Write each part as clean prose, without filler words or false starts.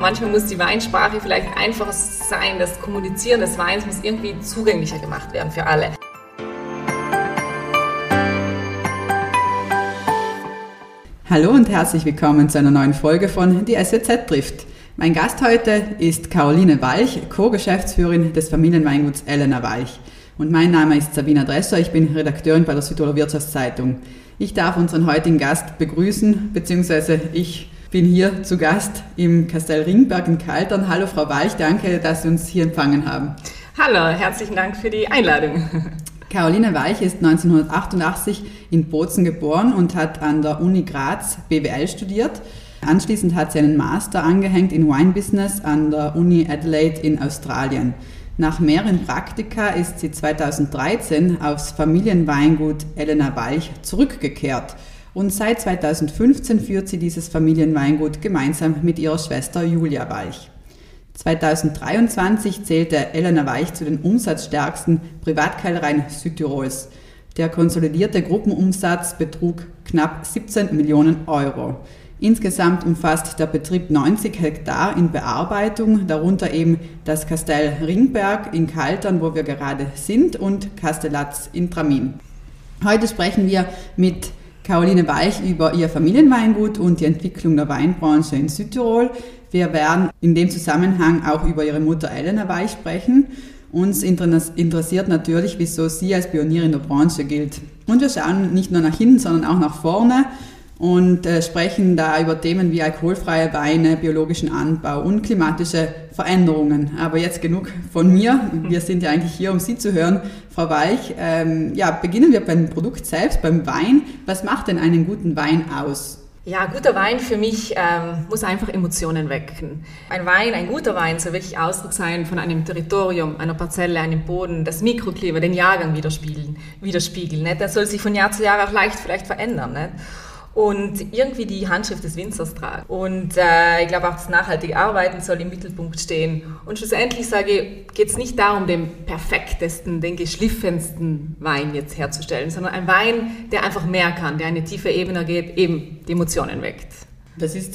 manchmal muss die Weinsprache vielleicht einfacher sein, das Kommunizieren des Weins muss irgendwie zugänglicher gemacht werden für alle. Hallo und herzlich willkommen zu einer neuen Folge von Die SWZ trifft. Mein Gast heute ist Caroline Walch, Co-Geschäftsführerin des Familienweinguts Elena Walch. Und mein Name ist Sabina Drescher, ich bin Redakteurin bei der Südtiroler Wirtschaftszeitung. Ich darf unseren heutigen Gast begrüßen, beziehungsweise ich bin hier zu Gast im Kastell Ringberg in Kaltern. Hallo Frau Walch, danke, dass Sie uns hier empfangen haben. Hallo, herzlichen Dank für die Einladung. Caroline Walch ist 1988 in Bozen geboren und hat an der Uni Graz BWL studiert. Anschließend hat sie einen Master angehängt in Wine Business an der Uni Adelaide in Australien. Nach mehreren Praktika ist sie 2013 aufs Familienweingut Elena Walch zurückgekehrt. Und seit 2015 führt sie dieses Familienweingut gemeinsam mit ihrer Schwester Julia Walch. 2023 zählte Elena Walch zu den umsatzstärksten Privatkellereien Südtirols. Der konsolidierte Gruppenumsatz betrug knapp 17 Millionen Euro. Insgesamt umfasst der Betrieb 90 Hektar in Bearbeitung, darunter eben das Kastell Ringberg in Kaltern, wo wir gerade sind, und Kastellatz in Tramin. Heute sprechen wir mit Caroline Walch über ihr Familienweingut und die Entwicklung der Weinbranche in Südtirol. Wir werden in dem Zusammenhang auch über ihre Mutter Elena Walch sprechen. Uns interessiert natürlich, wieso sie als Pionierin der Branche gilt. Und wir schauen nicht nur nach hinten, sondern auch nach vorne und sprechen da über Themen wie alkoholfreie Weine, biologischen Anbau und klimatische Veränderungen. Aber jetzt genug von mir. Wir sind ja eigentlich hier, um Sie zu hören. Frau Walch, beginnen wir beim Produkt selbst, beim Wein. Was macht denn einen guten Wein aus? Ja, guter Wein für mich muss einfach Emotionen wecken. Ein guter Wein soll wirklich Ausdruck sein von einem Territorium, einer Parzelle, einem Boden, das Mikroklima, den Jahrgang widerspiegeln. Nicht? Das soll sich von Jahr zu Jahr auch leicht vielleicht verändern. Nicht? Und irgendwie die Handschrift des Winzers tragen. Und ich glaube auch das nachhaltige Arbeiten soll im Mittelpunkt stehen. Und schlussendlich geht es nicht darum, den perfektesten, den geschliffensten Wein jetzt herzustellen, sondern ein Wein, der einfach mehr kann, der eine tiefe Ebene geht, eben die Emotionen weckt. Das ist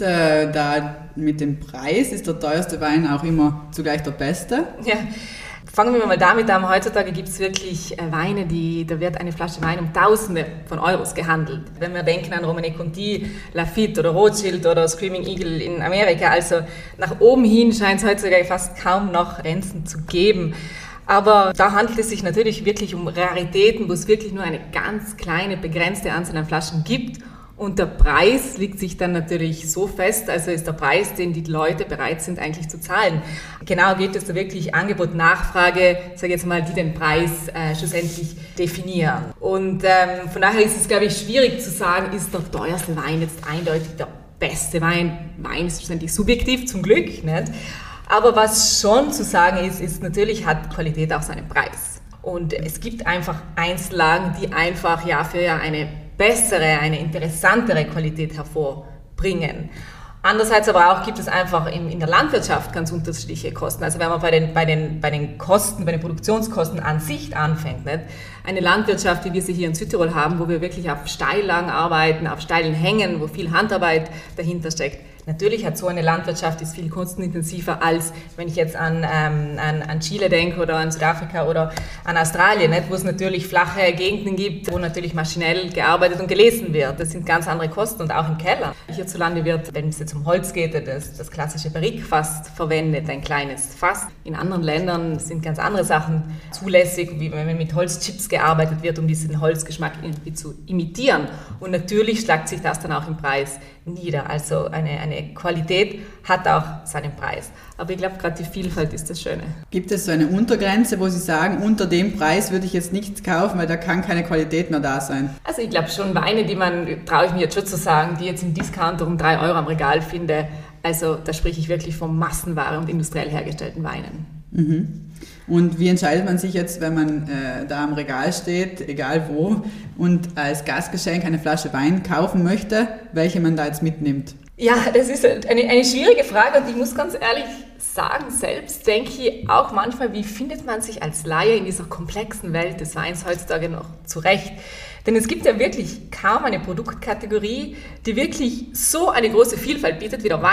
da mit dem Preis, ist der teuerste Wein auch immer zugleich der beste? Ja. Fangen wir mal damit an. Heutzutage gibt es wirklich Weine, da wird eine Flasche Wein um Tausende von Euros gehandelt. Wenn wir denken an Romanée Conti, Lafite oder Rothschild oder Screaming Eagle in Amerika, also nach oben hin scheint es heutzutage fast kaum noch Grenzen zu geben. Aber da handelt es sich natürlich wirklich um Raritäten, wo es wirklich nur eine ganz kleine, begrenzte Anzahl an Flaschen gibt. Und der Preis liegt sich dann natürlich so fest, also ist der Preis, den die Leute bereit sind eigentlich zu zahlen. Genau geht es da wirklich Angebot, Nachfrage, sage jetzt mal, die den Preis schlussendlich definieren. Und von daher ist es, glaube ich, schwierig zu sagen, ist der teuerste Wein jetzt eindeutig der beste Wein. Wein ist schlussendlich subjektiv, zum Glück, nicht? Aber was schon zu sagen ist natürlich hat Qualität auch seinen Preis. Und es gibt einfach Einzellagen, die einfach Jahr für Jahr eine bessere, eine interessantere Qualität hervorbringen. Andererseits aber auch gibt es einfach in der Landwirtschaft ganz unterschiedliche Kosten. Also wenn man bei den Kosten, bei den Produktionskosten an sich anfängt, nicht? Eine Landwirtschaft, wie wir sie hier in Südtirol haben, wo wir wirklich auf Steillagen arbeiten, auf steilen Hängen, wo viel Handarbeit dahinter steckt. Natürlich hat so eine Landwirtschaft ist viel kostenintensiver als wenn ich jetzt an Chile denke oder an Südafrika oder an Australien, nicht? Wo es natürlich flache Gegenden gibt, wo natürlich maschinell gearbeitet und gelesen wird. Das sind ganz andere Kosten und auch im Keller. Hierzulande wird, wenn es jetzt um Holz geht, das klassische Barrique-Fass verwendet, ein kleines Fass. In anderen Ländern sind ganz andere Sachen zulässig, wie wenn mit Holzchips gearbeitet wird, um diesen Holzgeschmack irgendwie zu imitieren. Und natürlich schlagt sich das dann auch im Preis nieder. Also eine Qualität hat auch seinen Preis. Aber ich glaube, gerade die Vielfalt ist das Schöne. Gibt es so eine Untergrenze, wo Sie sagen, unter dem Preis würde ich jetzt nichts kaufen, weil da kann keine Qualität mehr da sein? Also ich glaube schon Weine, traue ich mir jetzt schon zu sagen, die jetzt im Discounter um 3 Euro am Regal finde. Also da spreche ich wirklich von Massenware und industriell hergestellten Weinen. Mhm. Und wie entscheidet man sich jetzt, wenn man da am Regal steht, egal wo, und als Gastgeschenk eine Flasche Wein kaufen möchte, welche man da jetzt mitnimmt? Ja, das ist eine schwierige Frage und ich muss ganz ehrlich sagen, selbst denke ich auch manchmal, wie findet man sich als Laie in dieser komplexen Welt des Weins heutzutage noch zurecht? Denn es gibt ja wirklich kaum eine Produktkategorie, die wirklich so eine große Vielfalt bietet wie der Wein.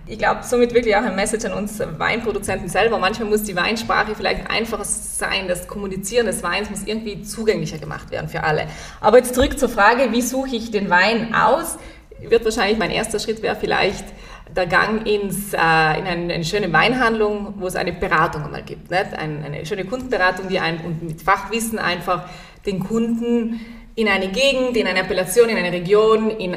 Ich glaube, somit wirklich auch ein Message an uns Weinproduzenten selber. Manchmal muss die Weinsprache vielleicht einfacher sein. Das Kommunizieren des Weins muss irgendwie zugänglicher gemacht werden für alle. Aber jetzt zurück zur Frage, wie suche ich den Wein aus? Wird wahrscheinlich mein erster Schritt wäre vielleicht der Gang in eine schöne Weinhandlung, wo es eine Beratung einmal gibt. Nicht? Eine schöne Kundenberatung, die und mit Fachwissen einfach den Kunden in eine Gegend, in eine Appellation, in eine Region, in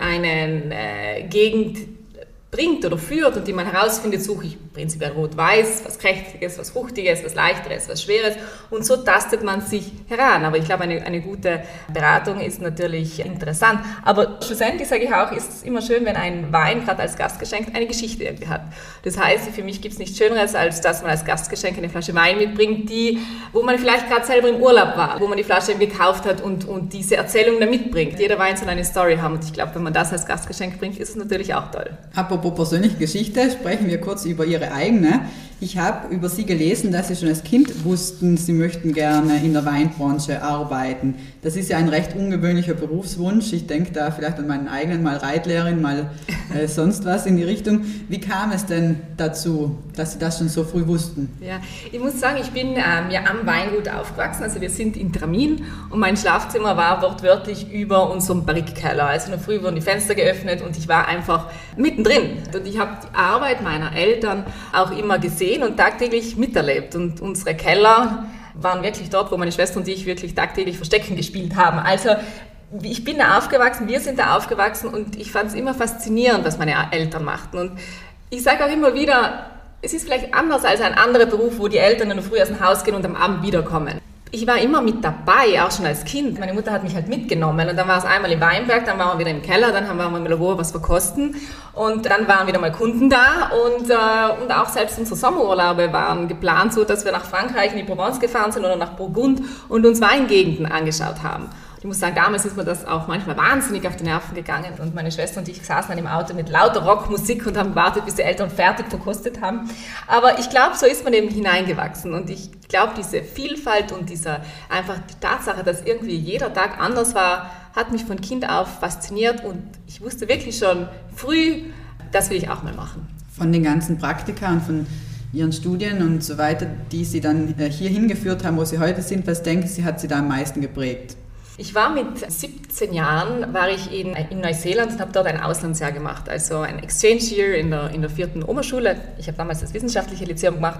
eine Gegend bringt oder führt und die man herausfindet, suche ich prinzipiell Rot-Weiß, was Kräftiges, was Fruchtiges, was Leichteres, was Schweres und so tastet man sich heran. Aber ich glaube, eine gute Beratung ist natürlich interessant. Aber schlussendlich sage ich auch, ist es immer schön, wenn ein Wein, gerade als Gastgeschenk, eine Geschichte irgendwie hat. Das heißt, für mich gibt es nichts Schöneres, als dass man als Gastgeschenk eine Flasche Wein mitbringt, wo man vielleicht gerade selber im Urlaub war, wo man die Flasche gekauft hat und diese Erzählung da mitbringt. Jeder Wein soll eine Story haben und ich glaube, wenn man das als Gastgeschenk bringt, ist es natürlich auch toll. Apropos persönliche Geschichte, sprechen wir kurz über Ihre eigene. Ich habe über Sie gelesen, dass Sie schon als Kind wussten, Sie möchten gerne in der Weinbranche arbeiten. Das ist ja ein recht ungewöhnlicher Berufswunsch. Ich denke da vielleicht an meinen eigenen, mal Reitlehrerin, mal sonst was in die Richtung. Wie kam es denn dazu, dass Sie das schon so früh wussten? Ja, ich muss sagen, ich bin ja am Weingut aufgewachsen. Also wir sind in Tramin und mein Schlafzimmer war wortwörtlich über unserem Barrikkeller. Also in der Früh wurden die Fenster geöffnet und ich war einfach mittendrin. Und ich habe die Arbeit meiner Eltern auch immer gesehen und tagtäglich miterlebt. Und unsere Keller waren wirklich dort, wo meine Schwester und ich wirklich tagtäglich Verstecken gespielt haben. Also ich bin da aufgewachsen, wir sind da aufgewachsen und ich fand es immer faszinierend, was meine Eltern machten. Und ich sage auch immer wieder, es ist vielleicht anders als ein anderer Beruf, wo die Eltern in der Früh aus dem Haus gehen und am Abend wiederkommen. Ich war immer mit dabei, auch schon als Kind. Meine Mutter hat mich halt mitgenommen und dann war es einmal im Weinberg, dann waren wir wieder im Keller, dann haben wir mal was verkosten und dann waren wieder mal Kunden da und auch selbst unsere Sommerurlaube waren geplant, so dass wir nach Frankreich in die Provence gefahren sind oder nach Burgund und uns Weingegenden angeschaut haben. Ich muss sagen, damals ist mir das auch manchmal wahnsinnig auf die Nerven gegangen und meine Schwester und ich saßen dann im Auto mit lauter Rockmusik und haben gewartet, bis die Eltern fertig verkostet haben. Aber ich glaube, so ist man eben hineingewachsen und ich glaube, diese Vielfalt und einfach die Tatsache, dass irgendwie jeder Tag anders war, hat mich von Kind auf fasziniert und ich wusste wirklich schon früh, das will ich auch mal machen. Von den ganzen Praktika und von Ihren Studien und so weiter, die Sie dann hier hingeführt haben, wo Sie heute sind, was denken Sie, hat Sie da am meisten geprägt? Ich war mit 17 Jahren in Neuseeland und habe dort ein Auslandsjahr gemacht, also ein Exchange Year in der 4. Oberschule. Ich habe damals das wissenschaftliche Lyzeum gemacht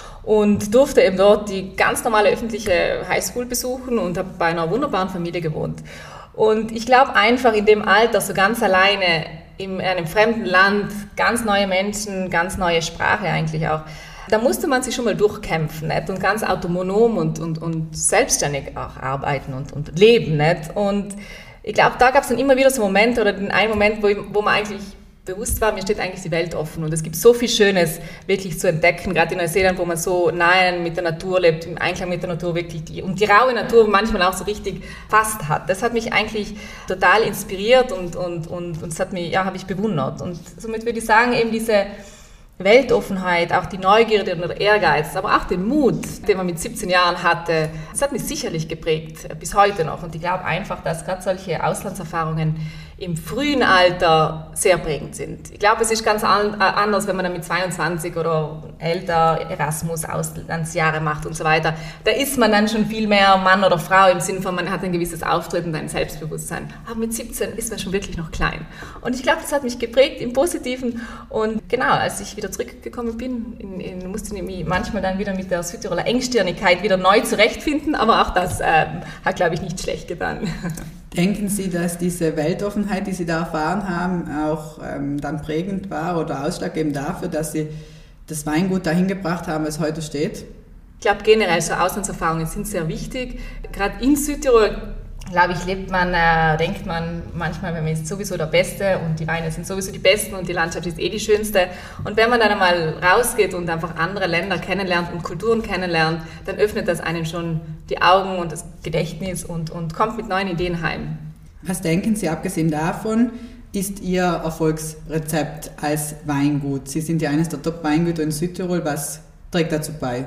und durfte eben dort die ganz normale öffentliche Highschool besuchen und habe bei einer wunderbaren Familie gewohnt. Und ich glaube einfach in dem Alter, so ganz alleine in einem fremden Land, ganz neue Menschen, ganz neue Sprache eigentlich auch, da musste man sich schon mal durchkämpfen, nicht? Und ganz autonom und selbstständig auch arbeiten und leben. Nicht? Und ich glaube, da gab es dann immer wieder so Momente oder den einen Moment, wo man eigentlich bewusst war, mir steht eigentlich die Welt offen und es gibt so viel Schönes wirklich zu entdecken, gerade in Neuseeland, wo man so nahe mit der Natur lebt, im Einklang mit der Natur wirklich und die raue Natur manchmal auch so richtig fast hat. Das hat mich eigentlich total inspiriert und das hat mich, habe ich bewundert. Und somit würde ich sagen, eben diese Weltoffenheit, auch die Neugierde und der Ehrgeiz, aber auch den Mut, den man mit 17 Jahren hatte, das hat mich sicherlich geprägt, bis heute noch. Und ich glaube einfach, dass gerade solche Auslandserfahrungen im frühen Alter sehr prägend sind. Ich glaube, es ist ganz anders, wenn man dann mit 22 oder älter Erasmus-Auslandsjahre macht und so weiter. Da ist man dann schon viel mehr Mann oder Frau im Sinne von, man hat ein gewisses Auftreten und ein Selbstbewusstsein. Aber mit 17 ist man schon wirklich noch klein. Und ich glaube, das hat mich geprägt im Positiven. Und genau, als ich wieder zurückgekommen bin, musste ich mich manchmal dann wieder mit der Südtiroler Engstirnigkeit wieder neu zurechtfinden. Aber auch das hat, glaube ich, nicht schlecht getan. Denken Sie, dass diese Weltoffenheit, die Sie da erfahren haben, auch dann prägend war oder ausschlaggebend dafür, dass Sie das Weingut dahin gebracht haben, was heute steht? Ich glaube generell, so Auslandserfahrungen sind sehr wichtig. Gerade in Südtirol, glaube ich, denkt man manchmal, man ist sowieso der Beste und die Weine sind sowieso die besten und die Landschaft ist die schönste. Und wenn man dann einmal rausgeht und einfach andere Länder kennenlernt und Kulturen kennenlernt, dann öffnet das einem schon die Augen und das Gedächtnis und kommt mit neuen Ideen heim. Was denken Sie, abgesehen davon, ist Ihr Erfolgsrezept als Weingut? Sie sind ja eines der Top-Weingüter in Südtirol. Was trägt dazu bei?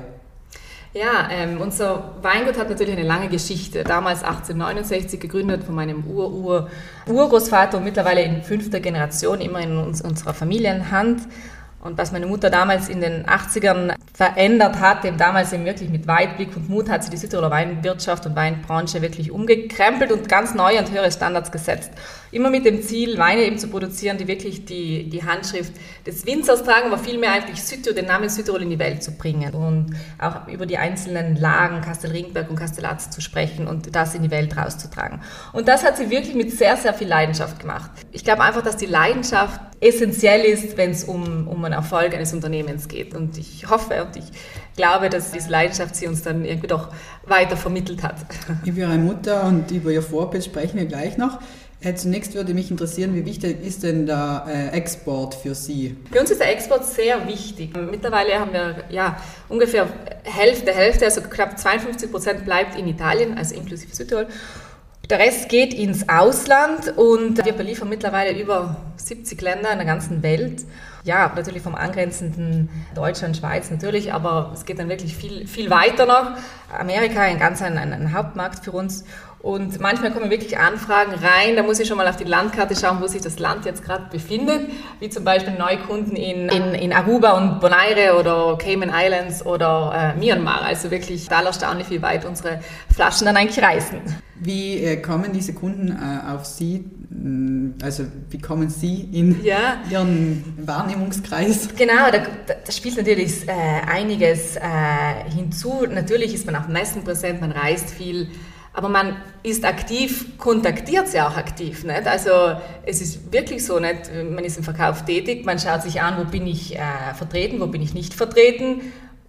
Ja, unser Weingut hat natürlich eine lange Geschichte. Damals 1869 gegründet von meinem Urgroßvater und mittlerweile in 5. Generation immer in unserer Familienhand. Und was meine Mutter damals in den 80ern verändert hat, damals eben wirklich mit Weitblick und Mut, hat sie die Südtiroler Weinwirtschaft und Weinbranche wirklich umgekrempelt und ganz neue und höhere Standards gesetzt. Immer mit dem Ziel, Weine eben zu produzieren, die wirklich die Handschrift des Winzers tragen, aber vielmehr eigentlich den Namen Südtirol in die Welt zu bringen und auch über die einzelnen Lagen, Kastel Ringberg und Kastellaz zu sprechen und das in die Welt rauszutragen. Und das hat sie wirklich mit sehr, sehr viel Leidenschaft gemacht. Ich glaube einfach, dass die Leidenschaft essentiell ist, wenn es um einen Erfolg eines Unternehmens geht. Und ich hoffe und ich glaube, dass diese Leidenschaft sie uns dann irgendwie doch weiter vermittelt hat. Über Ihre Mutter und über Ihr Vorbild sprechen wir gleich noch. Zunächst würde mich interessieren, wie wichtig ist denn der Export für Sie? Für uns ist der Export sehr wichtig. Mittlerweile haben wir ungefähr Hälfte, also knapp 52% bleibt in Italien, also inklusive Südtirol. Der Rest geht ins Ausland und wir beliefern mittlerweile über 70 Länder in der ganzen Welt. Ja, natürlich vom angrenzenden Deutschland, Schweiz natürlich, aber es geht dann wirklich viel, viel weiter noch. Amerika, ein Hauptmarkt für uns. Und manchmal kommen wirklich Anfragen rein, da muss ich schon mal auf die Landkarte schauen, wo sich das Land jetzt gerade befindet, wie zum Beispiel Neukunden in Aruba und Bonaire oder Cayman Islands oder Myanmar. Also wirklich total erstaunlich, wie weit unsere Flaschen dann eigentlich reisen. Wie kommen diese Kunden auf Sie, also wie kommen Sie in Ihren Wahrnehmungskreis? Genau, da spielt natürlich einiges hinzu. Natürlich ist man auf Messen präsent, man reist viel. Aber man ist aktiv, kontaktiert sie auch aktiv. Nicht? Also es ist wirklich so, nicht? Man ist im Verkauf tätig, man schaut sich an, wo bin ich vertreten, wo bin ich nicht vertreten,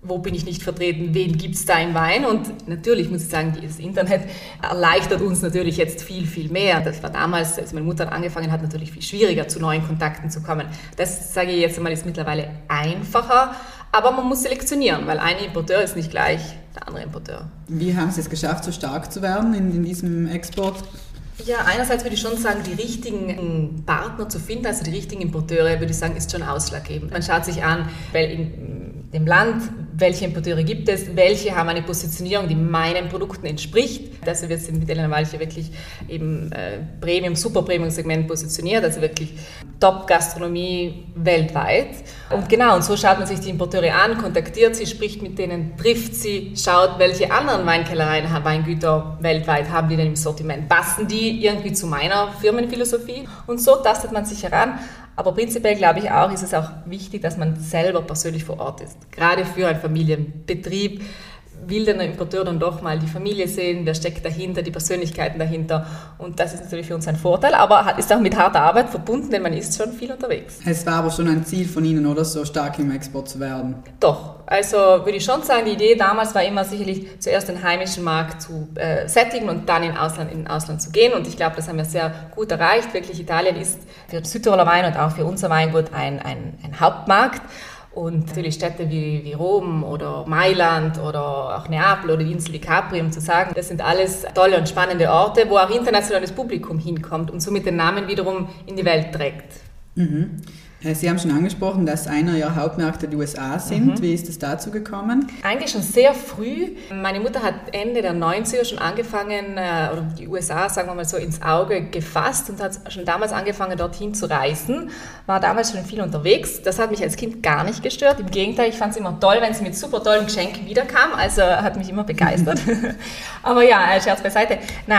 wen gibt es da im Wein? Und natürlich muss ich sagen, das Internet erleichtert uns natürlich jetzt viel, viel mehr. Das war damals, als meine Mutter angefangen hat, natürlich viel schwieriger, zu neuen Kontakten zu kommen. Das, sage ich jetzt einmal, ist mittlerweile einfacher, aber man muss selektionieren, weil ein Importeur ist nicht gleich der andere Importeur. Wie haben Sie es geschafft, so stark zu werden in diesem Export? Ja, einerseits würde ich schon sagen, die richtigen Partner zu finden, also die richtigen Importeure, würde ich sagen, ist schon ausschlaggebend. Man schaut sich an, in dem Land, welche Importeure gibt es, welche haben eine Positionierung, die meinen Produkten entspricht. Also wir sind mit Elena Walcher wirklich im Premium-, Super-Premium-Segment positioniert, also wirklich Top-Gastronomie weltweit. Und genau, und so schaut man sich die Importeure an, kontaktiert sie, spricht mit denen, trifft sie, schaut, welche anderen Weinkellereien, Weingüter weltweit haben die denn im Sortiment. Passen die irgendwie zu meiner Firmenphilosophie? Und so tastet man sich heran. Aber prinzipiell glaube ich auch, ist es auch wichtig, dass man selber persönlich vor Ort ist. Gerade für einen Familienbetrieb will der Importeur dann doch mal die Familie sehen, wer steckt dahinter, die Persönlichkeiten dahinter. Und das ist natürlich für uns ein Vorteil, aber ist auch mit harter Arbeit verbunden, denn man ist schon viel unterwegs. Es war aber schon ein Ziel von Ihnen, oder, so stark im Export zu werden? Doch, also würde ich schon sagen, die Idee damals war immer sicherlich zuerst den heimischen Markt zu sättigen und dann in den Ausland zu gehen. Und ich glaube, das haben wir sehr gut erreicht. Wirklich, Italien ist für Südtiroler Wein und auch für unser Weingut ein Hauptmarkt. Und natürlich Städte wie Rom oder Mailand oder auch Neapel oder die Insel wie Capri, um zu sagen, das sind alles tolle und spannende Orte, wo auch internationales Publikum hinkommt und somit den Namen wiederum in die Welt trägt. Mhm. Sie haben schon angesprochen, dass einer Ihrer Hauptmärkte die USA sind. Mhm. Wie ist es dazu gekommen? Eigentlich schon sehr früh. Meine Mutter hat Ende der 90er schon angefangen, oder die USA, sagen wir mal so, ins Auge gefasst und hat schon damals angefangen, dorthin zu reisen. War damals schon viel unterwegs. Das hat mich als Kind gar nicht gestört. Im Gegenteil, ich fand es immer toll, wenn sie mit super tollen Geschenken wiederkam. Also hat mich immer begeistert. Aber ja, Scherz beiseite.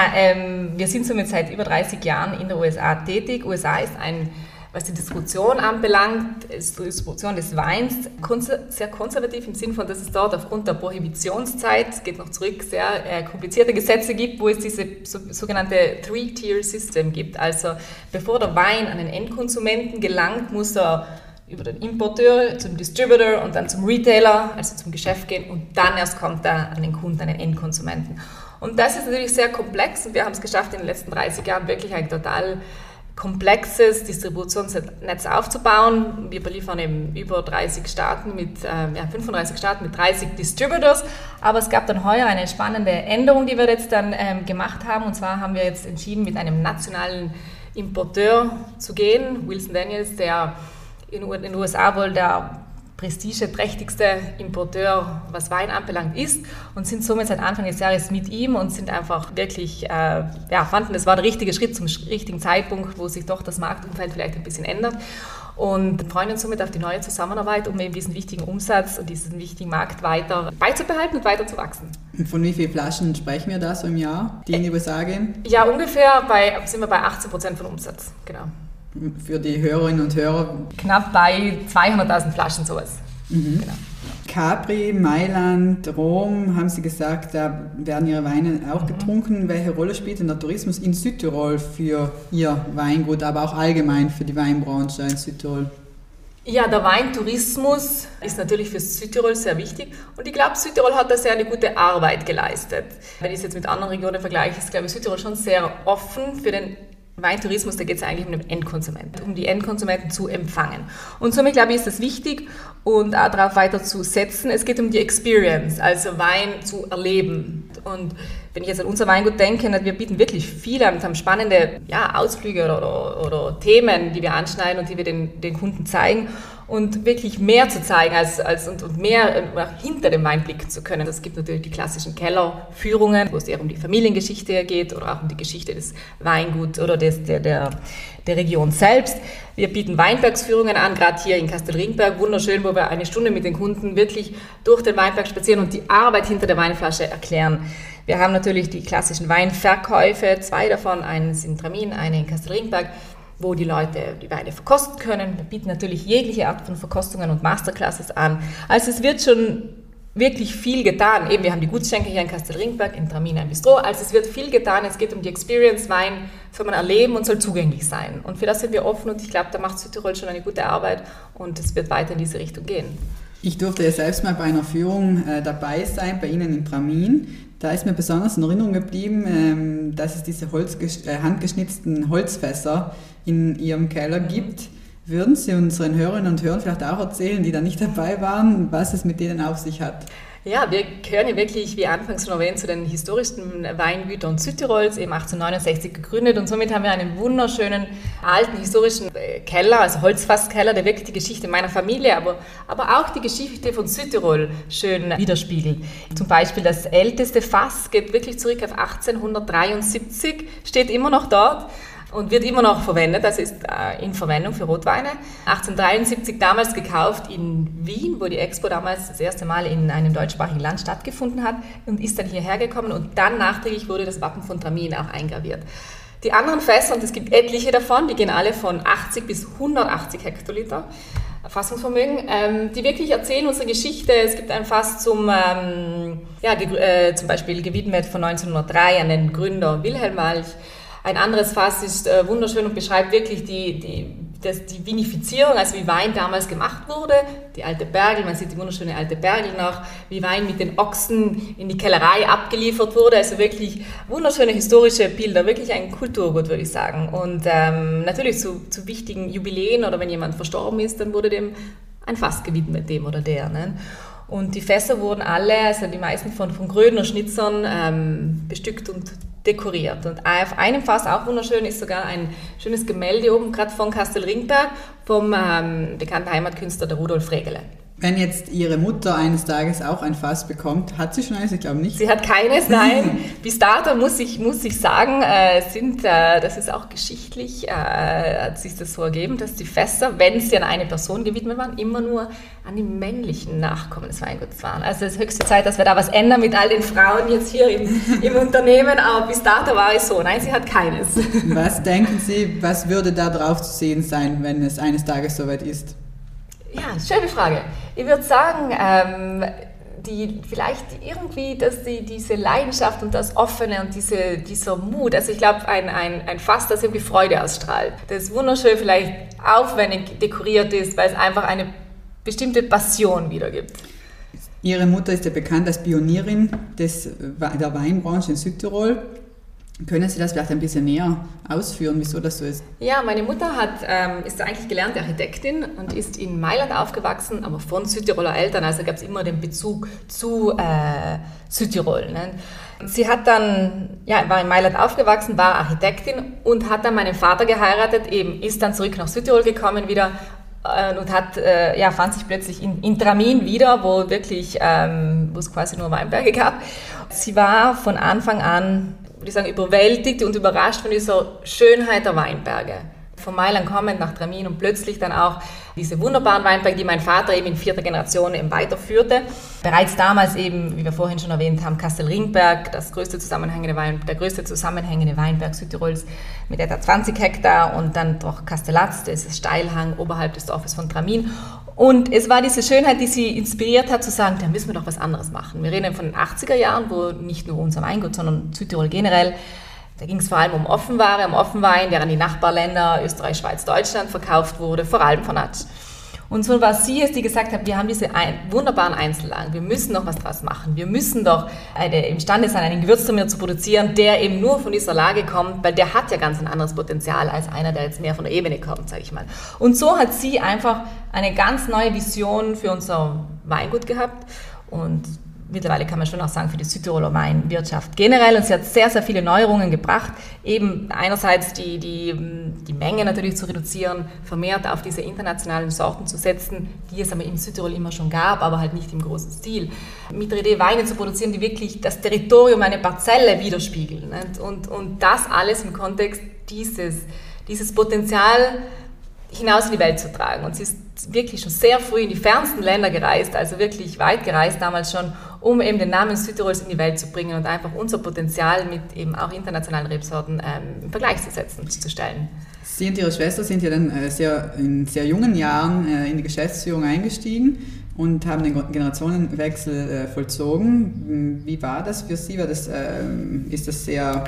Wir sind somit seit über 30 Jahren in der USA tätig. USA ist was die Distribution anbelangt, ist die Distribution des Weins sehr konservativ im Sinne von, dass es dort aufgrund der Prohibitionszeit, es geht noch zurück, sehr komplizierte Gesetze gibt, wo es diese sogenannte Three-Tier-System gibt. Also bevor der Wein an den Endkonsumenten gelangt, muss er über den Importeur zum Distributor und dann zum Retailer, also zum Geschäft gehen und dann erst kommt er an den Kunden, an den Endkonsumenten. Und das ist natürlich sehr komplex und wir haben es geschafft, in den letzten 30 Jahren wirklich ein total komplexes Distributionsnetz aufzubauen. Wir beliefern eben über 30 Staaten 35 Staaten mit 30 Distributors. Aber es gab dann heuer eine spannende Änderung, die wir jetzt dann gemacht haben. Und zwar haben wir jetzt entschieden, mit einem nationalen Importeur zu gehen, Wilson Daniels, der in den USA wohl der prestigeträchtigste Importeur, was Wein anbelangt, ist und sind somit seit Anfang des Jahres mit ihm und sind einfach wirklich, fanden, es war der richtige Schritt zum richtigen Zeitpunkt, wo sich doch das Marktumfeld vielleicht ein bisschen ändert und freuen uns somit auf die neue Zusammenarbeit, um eben diesen wichtigen Umsatz und diesen wichtigen Markt weiter beizubehalten und weiter zu wachsen. Und von wie vielen Flaschen sprechen wir da so im Jahr, die in die USA gehen? Ja, ungefähr sind wir bei 18% von Umsatz, genau. Für die Hörerinnen und Hörer? Knapp bei 200.000 Flaschen, sowas. Mhm. Genau. Capri, Mailand, Rom, haben Sie gesagt, da werden Ihre Weine auch getrunken. Welche Rolle spielt denn der Tourismus in Südtirol für Ihr Weingut, aber auch allgemein für die Weinbranche in Südtirol? Ja, der Weintourismus ist natürlich für Südtirol sehr wichtig und ich glaube, Südtirol hat da sehr eine gute Arbeit geleistet. Wenn ich es jetzt mit anderen Regionen vergleiche, ist, glaube ich, Südtirol schon sehr offen für den Weintourismus. Da geht es eigentlich um den Endkonsumenten, um die Endkonsumenten zu empfangen. Und somit, glaube ich, ist es wichtig und auch darauf weiter zu setzen. Es geht um die Experience, also Wein zu erleben. Und wenn ich jetzt an unser Weingut denke, wir bieten wirklich viele und haben spannende Ausflüge oder Themen, die wir anschneiden und die wir den Kunden zeigen. Und wirklich mehr zu zeigen und mehr hinter dem Wein blicken zu können. Es gibt natürlich die klassischen Kellerführungen, wo es eher um die Familiengeschichte geht oder auch um die Geschichte des Weinguts oder der Region selbst. Wir bieten Weinbergsführungen an, gerade hier in Kastelringberg, wunderschön, wo wir eine Stunde mit den Kunden wirklich durch den Weinberg spazieren und die Arbeit hinter der Weinflasche erklären. Wir haben natürlich die klassischen Weinverkäufe, 2 davon, eines in Tramin, eine in Kastelringberg, wo die Leute die Weine verkosten können. Wir bieten natürlich jegliche Art von Verkostungen und Masterclasses an. Also es wird schon wirklich viel getan. Eben, wir haben die Gutsschenke hier in Kastelringberg, in Tramin ein Bistro. Also es wird viel getan. Es geht um die Experience. Wein soll man erleben und soll zugänglich sein. Und für das sind wir offen und ich glaube, da macht Südtirol schon eine gute Arbeit und es wird weiter in diese Richtung gehen. Ich durfte ja selbst mal bei einer Führung dabei sein, bei Ihnen in Tramin. Da ist mir besonders in Erinnerung geblieben, dass es diese handgeschnitzten Holzfässer in Ihrem Keller gibt. Würden Sie unseren Hörerinnen und Hörern vielleicht auch erzählen, die da nicht dabei waren, was es mit denen auf sich hat? Ja, wir gehören ja wirklich, wie anfangs schon erwähnt, zu den historischsten Weingütern Südtirols, eben 1869 gegründet und somit haben wir einen wunderschönen, alten, historischen Keller, also Holzfasskeller, der wirklich die Geschichte meiner Familie, aber auch die Geschichte von Südtirol schön widerspiegelt. Zum Beispiel das älteste Fass geht wirklich zurück auf 1873, steht immer noch dort. Und wird immer noch verwendet, das ist in Verwendung für Rotweine. 1873 damals gekauft in Wien, wo die Expo damals das erste Mal in einem deutschsprachigen Land stattgefunden hat und ist dann hierher gekommen und dann nachträglich wurde das Wappen von Tramin auch eingraviert. Die anderen Fässer, und es gibt etliche davon, die gehen alle von 80 bis 180 Hektoliter Fassungsvermögen, die wirklich erzählen unsere Geschichte. Es gibt ein Fass zum Beispiel gewidmet von 1903 an den Gründer Wilhelm Walch. Ein anderes Fass ist wunderschön und beschreibt wirklich die Vinifizierung, also wie Wein damals gemacht wurde. Die alte Bergel, man sieht die wunderschöne alte Bergel noch, wie Wein mit den Ochsen in die Kellerei abgeliefert wurde. Also wirklich wunderschöne historische Bilder, wirklich ein Kulturgut, würde ich sagen. Und natürlich zu wichtigen Jubiläen oder wenn jemand verstorben ist, dann wurde dem ein Fass gewidmet, dem oder der. Ne? Und die Fässer wurden alle, also die meisten von Grödner Schnitzern bestückt und dekoriert. Und auf einem Fass, auch wunderschön, ist sogar ein schönes Gemälde oben, gerade von Kastelringberg, vom bekannten Heimatkünstler der Rudolf Fregele. Wenn jetzt Ihre Mutter eines Tages auch ein Fass bekommt, hat sie schon eines? Ich glaube nicht. Sie hat keines, nein. Bis dato muss ich sagen, das ist auch geschichtlich, hat sich das so ergeben, dass die Fässer, wenn sie an eine Person gewidmet waren, immer nur an die männlichen Nachkommen des Weinguts waren. Also es ist höchste Zeit, dass wir da was ändern mit all den Frauen jetzt hier im Unternehmen, aber bis dato war es so. Nein, sie hat keines. Was denken Sie, was würde da drauf zu sehen sein, wenn es eines Tages soweit ist? Ja, schöne Frage. Ich würde sagen, vielleicht irgendwie, dass diese Leidenschaft und das Offene und dieser Mut, also ich glaube, ein Fass, das irgendwie Freude ausstrahlt, das wunderschön vielleicht aufwendig dekoriert ist, weil es einfach eine bestimmte Passion wiedergibt. Ihre Mutter ist ja bekannt als Pionierin der Weinbranche in Südtirol. Können Sie das vielleicht ein bisschen näher ausführen, wieso das so ist? Ja, meine Mutter ist eigentlich gelernte Architektin und ist in Mailand aufgewachsen, aber von Südtiroler Eltern, also gab es immer den Bezug zu Südtirol. Ne? Sie hat dann, war in Mailand aufgewachsen, war Architektin und hat dann meinen Vater geheiratet, ist dann zurück nach Südtirol gekommen wieder und fand sich plötzlich in Tramin wieder, wo es quasi nur Weinberge gab. Sie war von Anfang an, würde ich sagen, überwältigt und überrascht von dieser Schönheit der Weinberge. Von Mailand kommend nach Tramin und plötzlich dann auch diese wunderbaren Weinberge, die mein Vater eben in 4. Generation eben weiterführte. Bereits damals eben, wie wir vorhin schon erwähnt haben, Kastel-Ringberg, der größte zusammenhängende Weinberg Südtirols mit etwa 20 Hektar und dann doch Castellaz, das ist Steilhang oberhalb des Dorfes von Tramin. Und es war diese Schönheit, die sie inspiriert hat, zu sagen, da müssen wir doch was anderes machen. Wir reden von den 80er Jahren, wo nicht nur unser Weingut, sondern Südtirol generell, da ging es vor allem um Offenware, um Offenwein, der an die Nachbarländer Österreich, Schweiz, Deutschland verkauft wurde, vor allem von Natsch. Und so war sie es, die gesagt hat, wir haben diese wunderbaren Einzellagen, wir müssen noch was draus machen. Wir müssen doch imstande sein, einen Gewürztraminer zu produzieren, der eben nur von dieser Lage kommt, weil der hat ja ganz ein anderes Potenzial als einer, der jetzt mehr von der Ebene kommt, sage ich mal. Und so hat sie einfach eine ganz neue Vision für unser Weingut gehabt und mittlerweile kann man schon auch sagen, für die Südtiroler Weinwirtschaft generell. Und sie hat sehr, sehr viele Neuerungen gebracht. Eben einerseits die Menge natürlich zu reduzieren, vermehrt auf diese internationalen Sorten zu setzen, die es aber im Südtirol immer schon gab, aber halt nicht im großen Stil. Mit der Idee, Weine zu produzieren, die wirklich das Territorium, eine Parzelle widerspiegeln. Nicht? Und das alles im Kontext dieses Potenzial hinaus in die Welt zu tragen. Und sie ist wirklich schon sehr früh in die fernsten Länder gereist, also wirklich weit gereist damals schon, um eben den Namen Südtirols in die Welt zu bringen und einfach unser Potenzial mit eben auch internationalen Rebsorten im Vergleich zu setzen und zu stellen. Sie und Ihre Schwester sind ja dann in sehr jungen Jahren in die Geschäftsführung eingestiegen und haben den Generationenwechsel vollzogen. Wie war das für Sie? Ist das sehr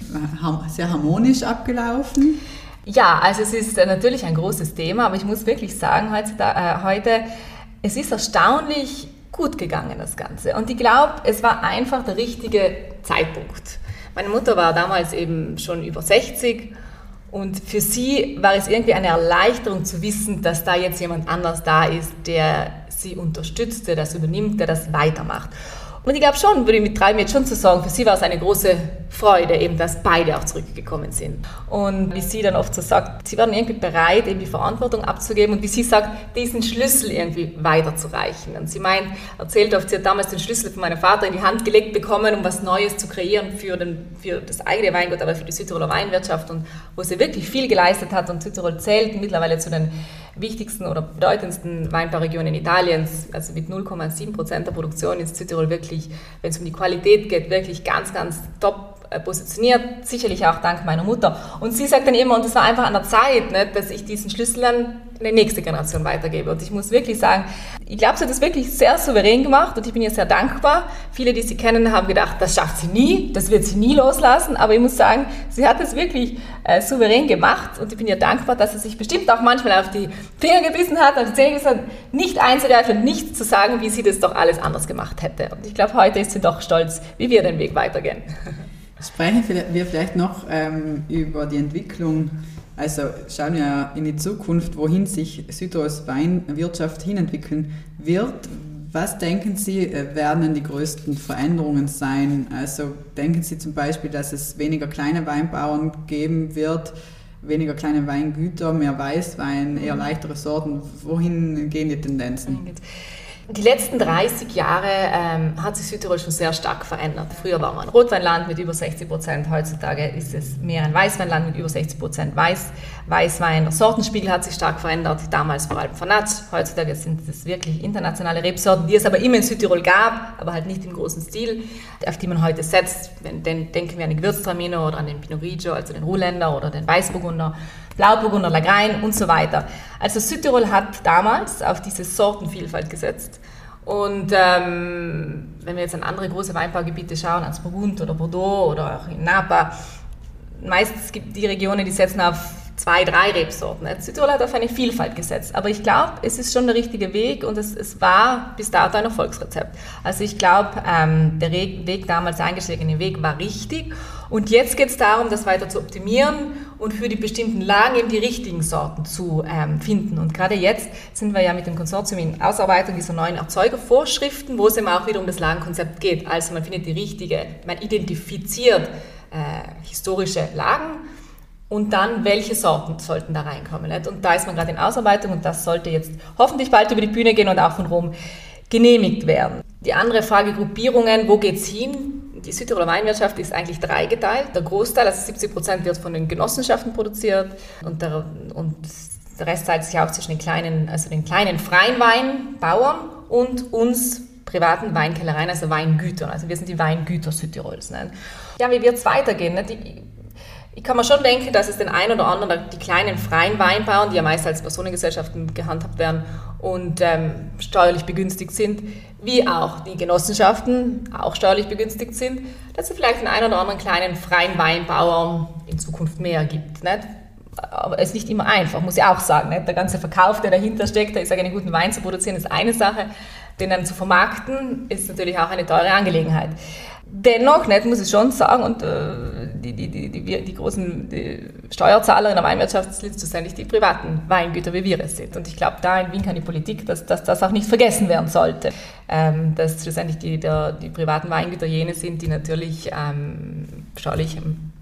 harmonisch abgelaufen? Ja, also es ist natürlich ein großes Thema, aber ich muss wirklich sagen, heute, es ist erstaunlich gut gegangen, das Ganze. Und ich glaube, es war einfach der richtige Zeitpunkt. Meine Mutter war damals eben schon über 60 und für sie war es irgendwie eine Erleichterung zu wissen, dass da jetzt jemand anders da ist, der sie unterstützt, der das übernimmt, der das weitermacht. Und ich glaube schon, würde ich mit treiben, jetzt schon zu sagen, für sie war es eine große Freude, eben, dass beide auch zurückgekommen sind. Und wie sie dann oft so sagt, sie waren irgendwie bereit, eben die Verantwortung abzugeben und wie sie sagt, diesen Schlüssel irgendwie weiterzureichen. Und sie erzählt oft, sie hat damals den Schlüssel von meinem Vater in die Hand gelegt bekommen, um was Neues zu kreieren für das eigene Weingut, aber für die Südtiroler Weinwirtschaft und wo sie wirklich viel geleistet hat und Südtirol zählt mittlerweile zu den wichtigsten oder bedeutendsten Weinbauregionen Italiens, also mit 0,7% der Produktion ist Südtirol wirklich, wenn es um die Qualität geht, wirklich ganz, ganz top positioniert, sicherlich auch dank meiner Mutter. Und sie sagt dann immer, und es war einfach an der Zeit, nicht, dass ich diesen Schlüssel an die nächste Generation weitergebe. Und ich muss wirklich sagen, ich glaube, sie hat das wirklich sehr souverän gemacht und ich bin ihr sehr dankbar. Viele, die sie kennen, haben gedacht, das schafft sie nie, das wird sie nie loslassen. Aber ich muss sagen, sie hat das wirklich souverän gemacht und ich bin ihr dankbar, dass sie sich bestimmt auch manchmal auf die Finger gebissen hat, auf die Zähne gebissen hat, nicht einzugreifen und nichts zu sagen, wie sie das doch alles anders gemacht hätte. Und ich glaube, heute ist sie doch stolz, wie wir den Weg weitergehen. Sprechen wir vielleicht noch über die Entwicklung, also schauen wir in die Zukunft, wohin sich Südtirols Weinwirtschaft hinentwickeln wird. Was denken Sie, werden denn die größten Veränderungen sein? Also denken Sie zum Beispiel, dass es weniger kleine Weinbauern geben wird, weniger kleine Weingüter, mehr Weißwein, eher leichtere Sorten? Wohin gehen die Tendenzen? Die letzten 30 Jahre hat sich Südtirol schon sehr stark verändert. Früher war man ein Rotweinland mit über 60%, heutzutage ist es mehr ein Weißweinland mit über 60% Weißwein. Der Sortenspiegel hat sich stark verändert, damals vor allem von Natsch. Heutzutage sind es wirklich internationale Rebsorten, die es aber immer in Südtirol gab, aber halt nicht im großen Stil, auf die man heute setzt. Denken wir an den Gewürztraminer oder an den Pinot Grigio, also den Ruländer oder den Weißburgunder, Blauburgunder, Lagrein und so weiter. Also Südtirol hat damals auf diese Sortenvielfalt gesetzt. Und wenn wir jetzt an andere große Weinbaugebiete schauen, ans Burgund oder Bordeaux oder auch in Napa, meistens gibt es die Regionen, die setzen auf 2, 3 Rebsorten. Südtirol hat auf eine Vielfalt gesetzt. Aber ich glaube, es ist schon der richtige Weg und es war bis dato ein Erfolgsrezept. Also ich glaube, der Weg, damals eingeschlagene Weg, war richtig. Und jetzt geht es darum, das weiter zu optimieren und für die bestimmten Lagen eben die richtigen Sorten zu finden. Und gerade jetzt sind wir ja mit dem Konsortium in Ausarbeitung dieser neuen Erzeugervorschriften, wo es eben auch wieder um das Lagenkonzept geht. Also man findet die richtige, man identifiziert historische Lagen, Und dann, welche Sorten sollten da reinkommen? Nicht? Und da ist man gerade in Ausarbeitung und das sollte jetzt hoffentlich bald über die Bühne gehen und auch von Rom genehmigt werden. Die andere Frage, Gruppierungen, wo geht's hin? Die Südtiroler Weinwirtschaft ist eigentlich dreigeteilt. Der Großteil, also 70%, wird von den Genossenschaften produziert und der Rest teilt sich auf zwischen den kleinen freien Weinbauern und uns privaten Weinkellereien, also Weingütern. Also wir sind die Weingüter Südtirols. Nicht? Ja, wie wird es weitergehen? Nicht? Ich kann mir schon denken, dass es den einen oder anderen, die kleinen freien Weinbauern, die ja meist als Personengesellschaften gehandhabt werden und steuerlich begünstigt sind, wie auch die Genossenschaften auch steuerlich begünstigt sind, dass es vielleicht den einen oder anderen kleinen freien Weinbauern in Zukunft mehr gibt. Nicht? Aber es ist nicht immer einfach, muss ich auch sagen. Nicht? Der ganze Verkauf, der dahinter steckt, ich sage, einen guten Wein zu produzieren, ist eine Sache, den dann zu vermarkten, ist natürlich auch eine teure Angelegenheit. Dennoch, nicht, muss ich schon sagen, und die großen Steuerzahler in der Weinwirtschaft sind schlussendlich die privaten Weingüter, wie wir es sind. Und ich glaube, da in Wien kann die Politik, dass das auch nicht vergessen werden sollte. Dass schlussendlich die privaten Weingüter jene sind, die natürlich steuerlich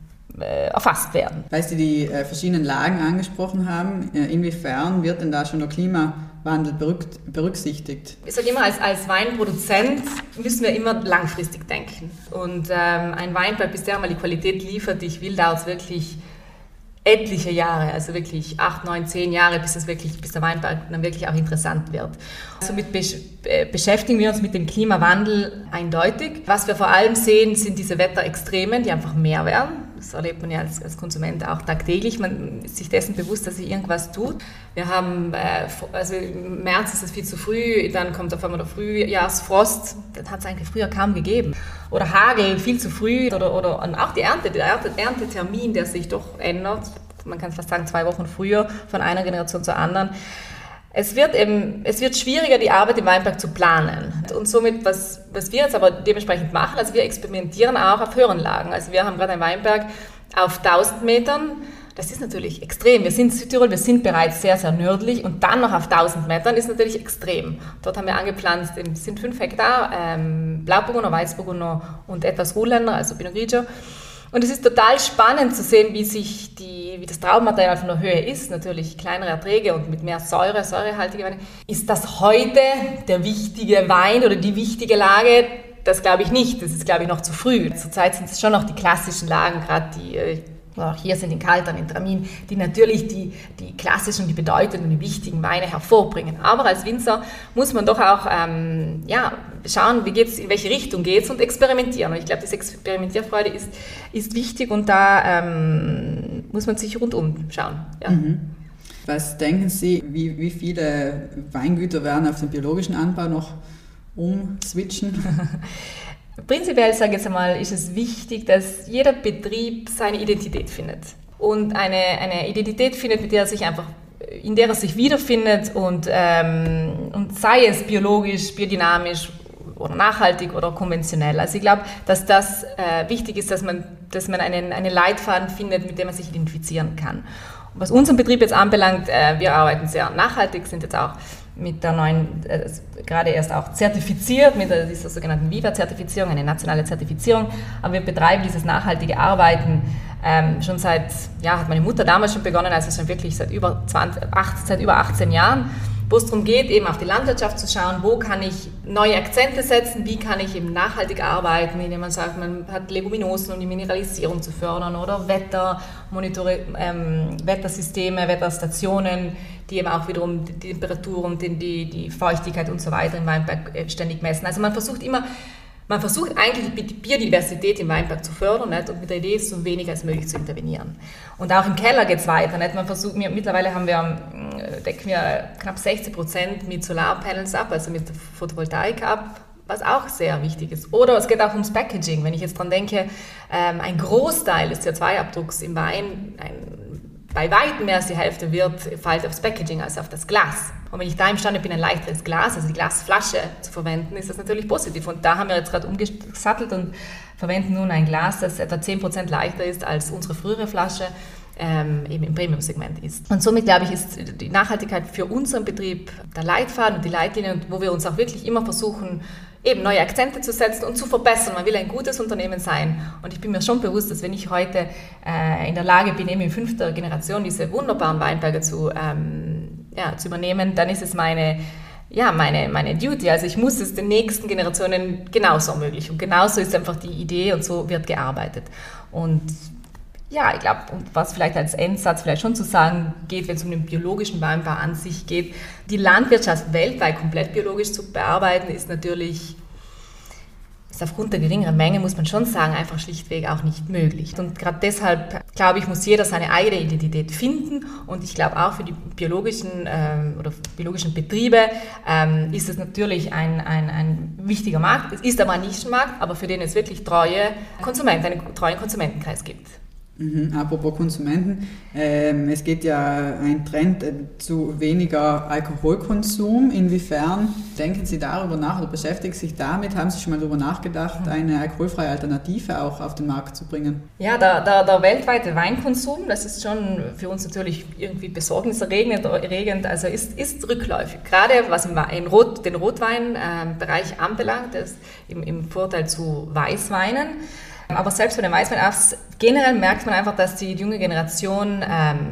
erfasst werden. Weil Sie die verschiedenen Lagen angesprochen haben, inwiefern wird denn da schon der Klimawandel berücksichtigt? Ich sage immer, als Weinproduzent müssen wir immer langfristig denken. Und ein Weinberg, bis der einmal die Qualität liefert, die ich will, dauert es wirklich etliche Jahre, also wirklich 8, 9, 10 Jahre, bis der Weinberg dann wirklich auch interessant wird. Somit beschäftigen wir uns mit dem Klimawandel eindeutig. Was wir vor allem sehen, sind diese Wetterextremen, die einfach mehr werden. Das erlebt man ja als Konsument auch tagtäglich. Man ist sich dessen bewusst, dass sich irgendwas tut. Wir haben, also im März ist es viel zu früh, dann kommt auf einmal der Frühjahrsfrost, den hat es eigentlich früher kaum gegeben. Oder Hagel viel zu früh oder und auch der Erntetermin, der sich doch ändert. Man kann fast sagen 2 Wochen früher von einer Generation zur anderen. Es wird schwieriger, die Arbeit im Weinberg zu planen. Und somit, was wir jetzt aber dementsprechend machen, also wir experimentieren auch auf höheren Lagen. Also wir haben gerade einen Weinberg auf 1000 Metern. Das ist natürlich extrem. Wir sind Südtirol, wir sind bereits sehr, sehr nördlich und dann noch auf 1000 Metern ist natürlich extrem. Dort haben wir angepflanzt, es sind 5 Hektar, Blauburgunder, Weißburgunder und etwas Ruhländer, also Pinot Grigio. Und es ist total spannend zu sehen, wie das Traubenmaterial von der Höhe ist, natürlich kleinere Erträge und mit mehr säurehaltige Weine. Ist das heute der wichtige Wein oder die wichtige Lage? Das glaube ich nicht, das ist, glaube ich, noch zu früh. Zurzeit sind es schon noch die klassischen Lagen, gerade die auch hier sind in Kaltern, in Tramin, die natürlich die klassischen, die bedeutenden, die wichtigen Weine hervorbringen. Aber als Winzer muss man doch auch schauen, in welche Richtung geht es und experimentieren. Und ich glaube, diese Experimentierfreude ist wichtig und da muss man sich rundum schauen. Ja. Mhm. Was denken Sie, wie viele Weingüter werden auf den biologischen Anbau noch umswitchen? Prinzipiell, sage ich jetzt einmal, ist es wichtig, dass jeder Betrieb seine Identität findet. Und eine Identität findet, in der er sich wiederfindet und sei es biologisch, biodynamisch oder nachhaltig oder konventionell. Also ich glaube, dass das wichtig ist, dass man einen Leitfaden findet, mit dem man sich identifizieren kann. Und was unseren Betrieb jetzt anbelangt, wir arbeiten sehr nachhaltig, sind jetzt auch mit der neuen, gerade erst auch zertifiziert, mit dieser sogenannten Viva-Zertifizierung, eine nationale Zertifizierung. Aber wir betreiben dieses nachhaltige Arbeiten schon hat meine Mutter damals schon begonnen, also schon wirklich seit über 18 Jahren, wo es darum geht, eben auf die Landwirtschaft zu schauen, wo kann ich neue Akzente setzen, wie kann ich eben nachhaltig arbeiten, indem man sagt, man hat Leguminosen, um die Mineralisierung zu fördern oder Wettersysteme, Wetterstationen, die eben auch wiederum die Temperatur und die Feuchtigkeit und so weiter im Weinberg ständig messen. Also man versucht eigentlich die Biodiversität im Weinberg zu fördern, nicht? Und mit der Idee, so wenig als möglich zu intervenieren. Und auch im Keller geht es weiter. Nicht? Mittlerweile decken wir knapp 60% mit Solarpanels ab, also mit Photovoltaik ab, was auch sehr wichtig ist. Oder es geht auch ums Packaging. Wenn ich jetzt dran denke, ein Großteil des CO2-Abdrucks im Wein, bei weitem mehr als die Hälfte fällt aufs Packaging, also auf das Glas. Und wenn ich da imstande bin, ein leichteres Glas, also die Glasflasche zu verwenden, ist das natürlich positiv. Und da haben wir jetzt gerade umgesattelt und verwenden nun ein Glas, das etwa 10% leichter ist als unsere frühere Flasche, eben im Premium-Segment ist. Und somit, glaube ich, ist die Nachhaltigkeit für unseren Betrieb der Leitfaden und die Leitlinie, wo wir uns auch wirklich immer versuchen, eben neue Akzente zu setzen und zu verbessern. Man will ein gutes Unternehmen sein. Und ich bin mir schon bewusst, dass wenn ich heute in der Lage bin, eben in 5. Generation diese wunderbaren Weinberge zu übernehmen, dann ist es meine Duty. Also ich muss es den nächsten Generationen genauso ermöglichen. Und genauso ist einfach die Idee und so wird gearbeitet. Und ja, ich glaube, was vielleicht als Endsatz vielleicht schon zu sagen geht, wenn es um den biologischen Weinbau an sich geht, die Landwirtschaft weltweit komplett biologisch zu bearbeiten, ist natürlich aufgrund der geringeren Menge, muss man schon sagen, einfach schlichtweg auch nicht möglich. Und gerade deshalb, glaube ich, muss jeder seine eigene Identität finden. Und ich glaube auch für die biologischen Betriebe ist es natürlich ein wichtiger Markt. Es ist aber ein Nischenmarkt, aber für den es wirklich einen treuen Konsumentenkreis gibt. Apropos Konsumenten, es geht ja ein Trend zu weniger Alkoholkonsum. Inwiefern denken Sie darüber nach oder beschäftigen Sie sich damit? Haben Sie schon mal darüber nachgedacht, eine alkoholfreie Alternative auch auf den Markt zu bringen? Ja, der weltweite Weinkonsum, das ist schon für uns natürlich irgendwie besorgniserregend, also ist rückläufig. Gerade was den Rotweinbereich anbelangt, das im Vorteil zu Weißweinen. Aber selbst bei den Weißweinen, generell merkt man einfach, dass die junge Generation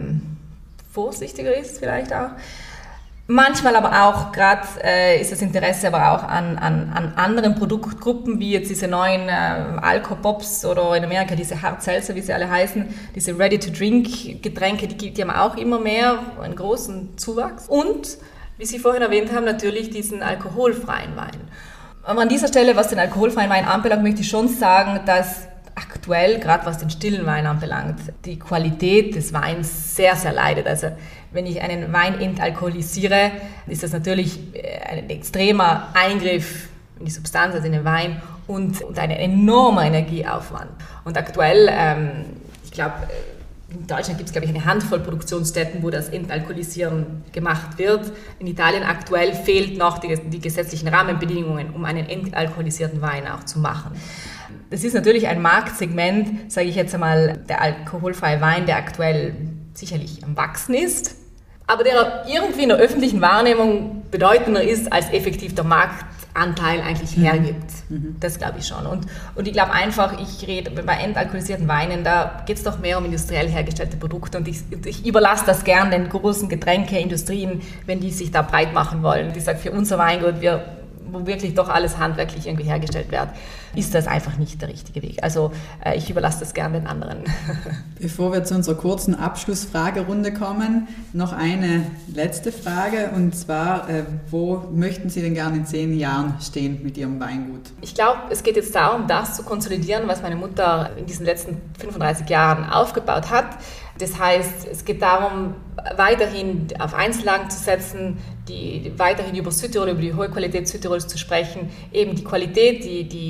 vorsichtiger ist vielleicht auch. Manchmal aber auch, gerade ist das Interesse aber auch an anderen Produktgruppen, wie jetzt diese neuen Alkopops oder in Amerika diese Hard Seltzer, wie sie alle heißen, diese Ready-to-Drink-Getränke, die haben auch immer mehr einen großen Zuwachs. Und, wie Sie vorhin erwähnt haben, natürlich diesen alkoholfreien Wein. Aber an dieser Stelle, was den alkoholfreien Wein anbelangt, möchte ich schon sagen, dass aktuell, gerade was den stillen Wein anbelangt, die Qualität des Weins sehr, sehr leidet. Also wenn ich einen Wein entalkoholisiere, ist das natürlich ein extremer Eingriff in die Substanz, also in den Wein und ein enormer Energieaufwand. Und aktuell, ich glaube, in Deutschland gibt es, glaube ich, eine Handvoll Produktionsstätten, wo das Entalkoholisieren gemacht wird. In Italien aktuell fehlt noch die gesetzlichen Rahmenbedingungen, um einen entalkoholisierten Wein auch zu machen. Das ist natürlich ein Marktsegment, sage ich jetzt einmal, der alkoholfreie Wein, der aktuell sicherlich am Wachsen ist, aber der irgendwie in der öffentlichen Wahrnehmung bedeutender ist, als effektiv der Marktanteil eigentlich hergibt. Das glaube ich schon. Und ich glaube einfach, ich rede bei entalkoholisierten Weinen, da geht es doch mehr um industriell hergestellte Produkte und ich überlasse das gern den großen Getränkeindustrien, wenn die sich da breit machen wollen. Ich sage, für unser Weingut, wo wirklich doch alles handwerklich irgendwie hergestellt wird, ist das einfach nicht der richtige Weg. Also ich überlasse das gerne den anderen. Bevor wir zu unserer kurzen Abschlussfragerunde kommen, noch eine letzte Frage und zwar, wo möchten Sie denn gerne in 10 Jahren stehen mit Ihrem Weingut? Ich glaube, es geht jetzt darum, das zu konsolidieren, was meine Mutter in diesen letzten 35 Jahren aufgebaut hat. Das heißt, es geht darum, weiterhin auf Einzellagen zu setzen, weiterhin über Südtirol, über die hohe Qualität Südtirols zu sprechen, eben die Qualität,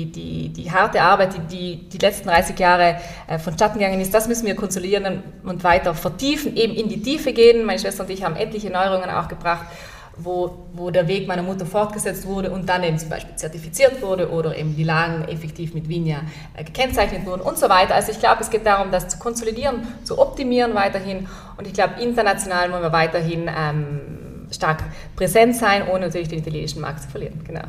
die harte Arbeit, die letzten 30 Jahre vonstatten gegangen ist, das müssen wir konsolidieren und weiter vertiefen, eben in die Tiefe gehen. Meine Schwester und ich haben etliche Neuerungen auch gebracht, wo der Weg meiner Mutter fortgesetzt wurde und dann eben zum Beispiel zertifiziert wurde oder eben die Lagen effektiv mit Vigna gekennzeichnet wurden und so weiter. Also ich glaube, es geht darum, das zu konsolidieren, zu optimieren weiterhin und ich glaube, international wollen wir weiterhin stark präsent sein, ohne natürlich den italienischen Markt zu verlieren. Genau.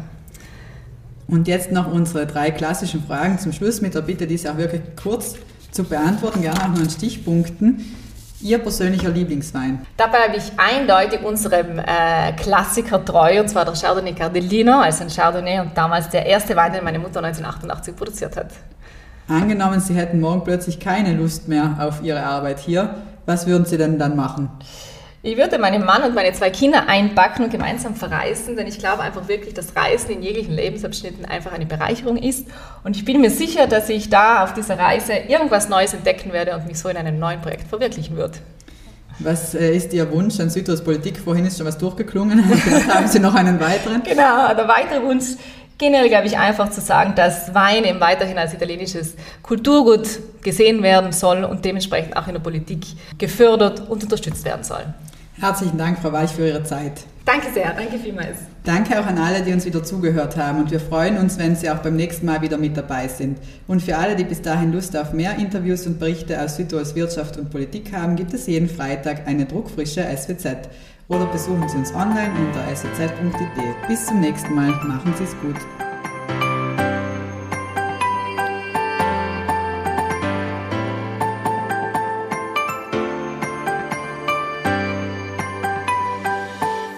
Und jetzt noch unsere 3 klassischen Fragen zum Schluss mit der Bitte, diese auch wirklich kurz zu beantworten, gerne auch nur in Stichpunkten. Ihr persönlicher Lieblingswein? Dabei habe ich eindeutig unserem Klassiker treu, und zwar der Chardonnay Cardellino, also ein Chardonnay und damals der erste Wein, den meine Mutter 1988 produziert hat. Angenommen, Sie hätten morgen plötzlich keine Lust mehr auf Ihre Arbeit hier, was würden Sie denn dann machen? Ich würde meinen Mann und meine 2 Kinder einpacken und gemeinsam verreisen, denn ich glaube einfach wirklich, dass Reisen in jeglichen Lebensabschnitten einfach eine Bereicherung ist. Und ich bin mir sicher, dass ich da auf dieser Reise irgendwas Neues entdecken werde und mich so in einem neuen Projekt verwirklichen wird. Was ist Ihr Wunsch an Südtirols Politik? Vorhin ist schon was durchgeklungen. Vielleicht haben Sie noch einen weiteren? Genau, der weitere Wunsch generell, glaube ich, einfach zu sagen, dass Wein eben weiterhin als italienisches Kulturgut gesehen werden soll und dementsprechend auch in der Politik gefördert und unterstützt werden soll. Herzlichen Dank, Frau Walch, für Ihre Zeit. Danke sehr, danke vielmals. Danke auch an alle, die uns wieder zugehört haben und wir freuen uns, wenn Sie auch beim nächsten Mal wieder mit dabei sind. Und für alle, die bis dahin Lust auf mehr Interviews und Berichte aus Südtirols Wirtschaft und Politik haben, gibt es jeden Freitag eine druckfrische SWZ. Oder besuchen Sie uns online unter swz.it. Bis zum nächsten Mal, machen Sie es gut.